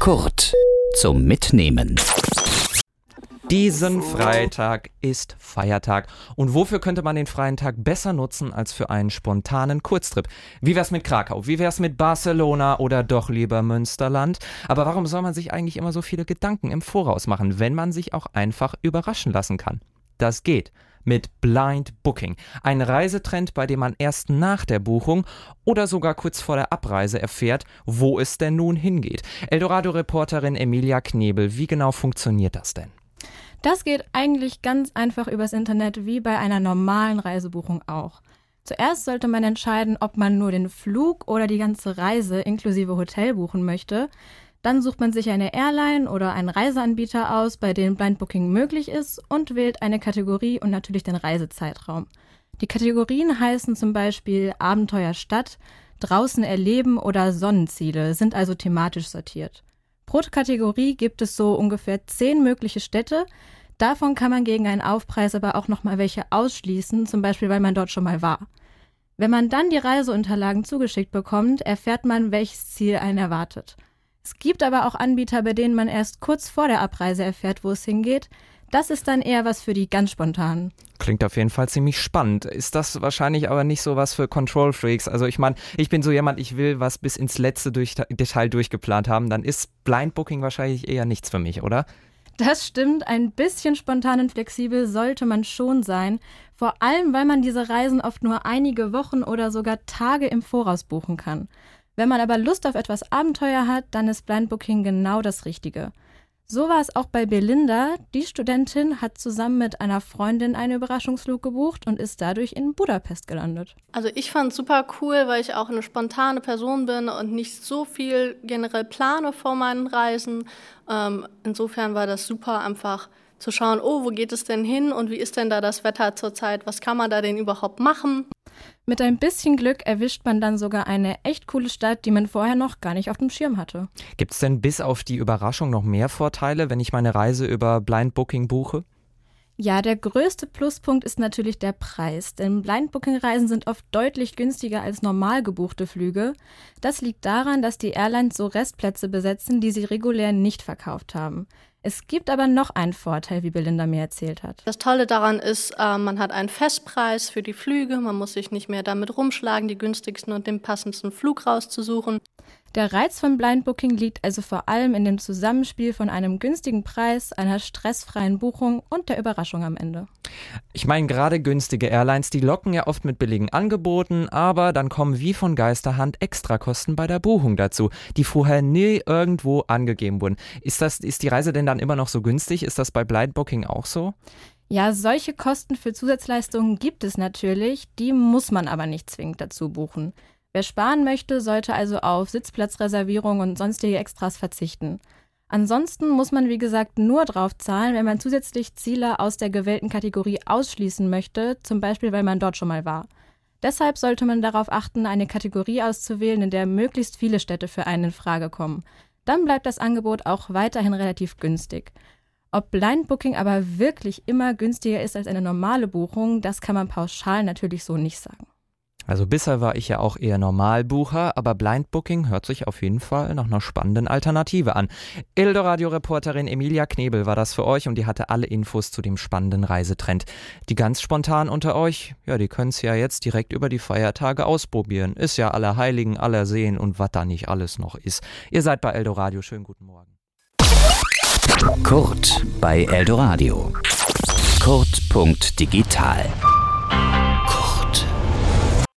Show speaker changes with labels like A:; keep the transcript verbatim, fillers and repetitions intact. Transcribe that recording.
A: Kurt zum Mitnehmen.
B: Diesen Freitag ist Feiertag. Und wofür könnte man den freien Tag besser nutzen als für einen spontanen Kurztrip? Wie wär's mit Krakau? Wie wär's mit Barcelona oder doch lieber Münsterland? Aber warum soll man sich eigentlich immer so viele Gedanken im Voraus machen, wenn man sich auch einfach überraschen lassen kann? Das geht mit Blind Booking. Ein Reisetrend, bei dem man erst nach der Buchung oder sogar kurz vor der Abreise erfährt, wo es denn nun hingeht. Eldorado-Reporterin Emilia Knebel, wie genau funktioniert das denn?
C: Das geht eigentlich ganz einfach übers Internet, wie bei einer normalen Reisebuchung auch. Zuerst sollte man entscheiden, ob man nur den Flug oder die ganze Reise inklusive Hotel buchen möchte. Dann sucht man sich eine Airline oder einen Reiseanbieter aus, bei dem Blind Booking möglich ist, und wählt eine Kategorie und natürlich den Reisezeitraum. Die Kategorien heißen zum Beispiel Abenteuerstadt, draußen erleben oder Sonnenziele, sind also thematisch sortiert. Pro Kategorie gibt es so ungefähr zehn mögliche Städte. Davon kann man gegen einen Aufpreis aber auch nochmal welche ausschließen, zum Beispiel, weil man dort schon mal war. Wenn man dann die Reiseunterlagen zugeschickt bekommt, erfährt man, welches Ziel einen erwartet. Es gibt aber auch Anbieter, bei denen man erst kurz vor der Abreise erfährt, wo es hingeht. Das ist dann eher was für die ganz Spontanen.
B: Klingt auf jeden Fall ziemlich spannend. Ist das wahrscheinlich aber nicht so was für Control Freaks? Also ich meine, ich bin so jemand, ich will was bis ins letzte durch, Detail durchgeplant haben. Dann ist Blind Booking wahrscheinlich eher nichts für mich, oder?
C: Das stimmt, ein bisschen spontan und flexibel sollte man schon sein. Vor allem, weil man diese Reisen oft nur einige Wochen oder sogar Tage im Voraus buchen kann. Wenn man aber Lust auf etwas Abenteuer hat, dann ist Blind Booking genau das Richtige. So war es auch bei Belinda. Die Studentin hat zusammen mit einer Freundin einen Überraschungsflug gebucht und ist dadurch in Budapest gelandet.
D: Also ich fand es super cool, weil ich auch eine spontane Person bin und nicht so viel generell plane vor meinen Reisen. Ähm, insofern war das super, einfach zu schauen, oh, wo geht es denn hin und wie ist denn da das Wetter zurzeit? Was kann man da denn überhaupt machen?
C: Mit ein bisschen Glück erwischt man dann sogar eine echt coole Stadt, die man vorher noch gar nicht auf dem Schirm hatte.
B: Gibt es denn bis auf die Überraschung noch mehr Vorteile, wenn ich meine Reise über Blind Booking buche?
C: Ja, der größte Pluspunkt ist natürlich der Preis, denn Blind Booking Reisen sind oft deutlich günstiger als normal gebuchte Flüge. Das liegt daran, dass die Airlines so Restplätze besetzen, die sie regulär nicht verkauft haben. Es gibt aber noch einen Vorteil, wie Belinda mir erzählt hat.
D: Das Tolle daran ist, äh, man hat einen Festpreis für die Flüge, man muss sich nicht mehr damit rumschlagen, die günstigsten und den passendsten Flug rauszusuchen.
C: Der Reiz von Blind Booking liegt also vor allem in dem Zusammenspiel von einem günstigen Preis, einer stressfreien Buchung und der Überraschung am Ende.
B: Ich meine, gerade günstige Airlines, die locken ja oft mit billigen Angeboten, aber dann kommen wie von Geisterhand Extrakosten bei der Buchung dazu, die vorher nie irgendwo angegeben wurden. Ist das, ist die Reise denn dann immer noch so günstig? Ist das bei Blind Booking auch so?
C: Ja, solche Kosten für Zusatzleistungen gibt es natürlich, die muss man aber nicht zwingend dazu buchen. Wer sparen möchte, sollte also auf Sitzplatzreservierung und sonstige Extras verzichten. Ansonsten muss man, wie gesagt, nur drauf zahlen, wenn man zusätzlich Ziele aus der gewählten Kategorie ausschließen möchte, zum Beispiel, weil man dort schon mal war. Deshalb sollte man darauf achten, eine Kategorie auszuwählen, in der möglichst viele Städte für einen in Frage kommen. Dann bleibt das Angebot auch weiterhin relativ günstig. Ob Blind Booking aber wirklich immer günstiger ist als eine normale Buchung, das kann man pauschal natürlich so nicht sagen.
B: Also bisher war ich ja auch eher Normalbucher, aber Blind Booking hört sich auf jeden Fall nach einer spannenden Alternative an. Eldorado-Reporterin Emilia Knebel war das für euch und die hatte alle Infos zu dem spannenden Reisetrend. Die ganz spontan unter euch, ja, die können es ja jetzt direkt über die Feiertage ausprobieren. Ist ja Allerheiligen, Allersehen und was da nicht alles noch ist. Ihr seid bei Eldoradio, schönen guten Morgen.
A: Kurt bei Eldoradio. Kurt punkt digital